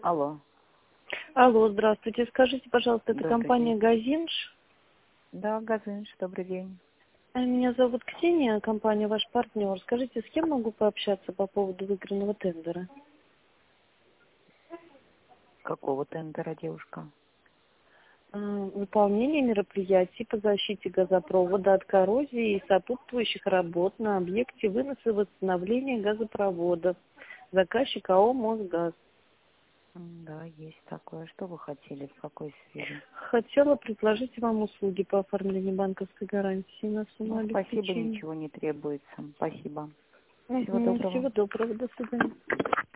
Алло. Алло, здравствуйте. Скажите, пожалуйста, это Добрый компания день. «Газинж»? Да, Газинж, добрый день. Меня зовут Ксения, компания «Ваш партнер». Скажите, с кем могу пообщаться по поводу выигранного тендера? Какого тендера, девушка? Выполнение мероприятий по защите газопровода от коррозии и сопутствующих работ на объекте выноса и восстановления газопроводов. Заказчик АО «Мосгаз». Да, есть такое. Что вы хотели, в какой сфере? Хотела предложить вам услуги по оформлению банковской гарантии на сумму Ну, спасибо, обеспечения. ничего не требуется. Спасибо. Всего Всего доброго. доброго, до свидания.